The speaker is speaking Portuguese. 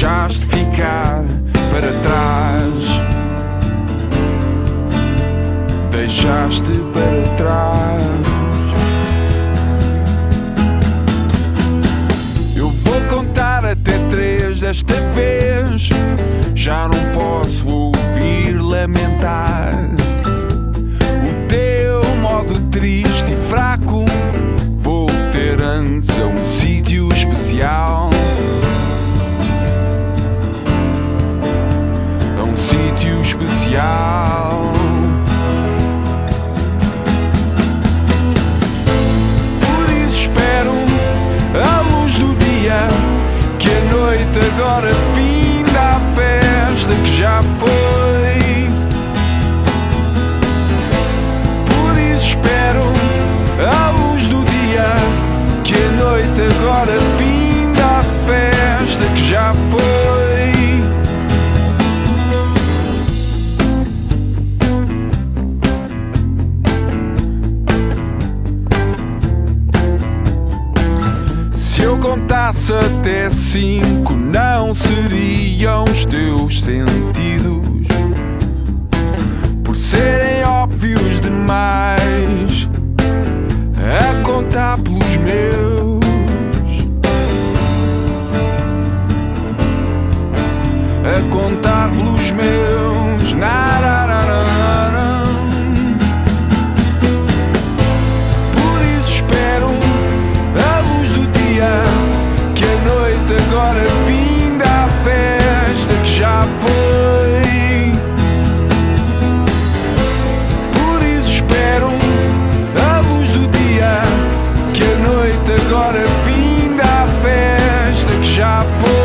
deixaste ficar para trás. Deixaste para trás. Eu vou contar até 3 desta vez. Já não posso ouvir lamentar o teu modo triste e fraco. Vou ter antes a um sítio especial. A um sítio especial. Por isso espero a luz do dia, que a noite agora finda a festa que já foi. Por isso espero a luz do dia, que a noite agora finda a festa que já foi. Se eu contasse até 5, não seriam os teus sentidos, por serem óbvios demais, a contar pelos meus. A contar pelos meus. Narararara. Por isso espero a luz do dia, que a noite agora vinda a festa que já foi. Por isso espero a luz do dia, que a noite agora vinda a festa que já foi.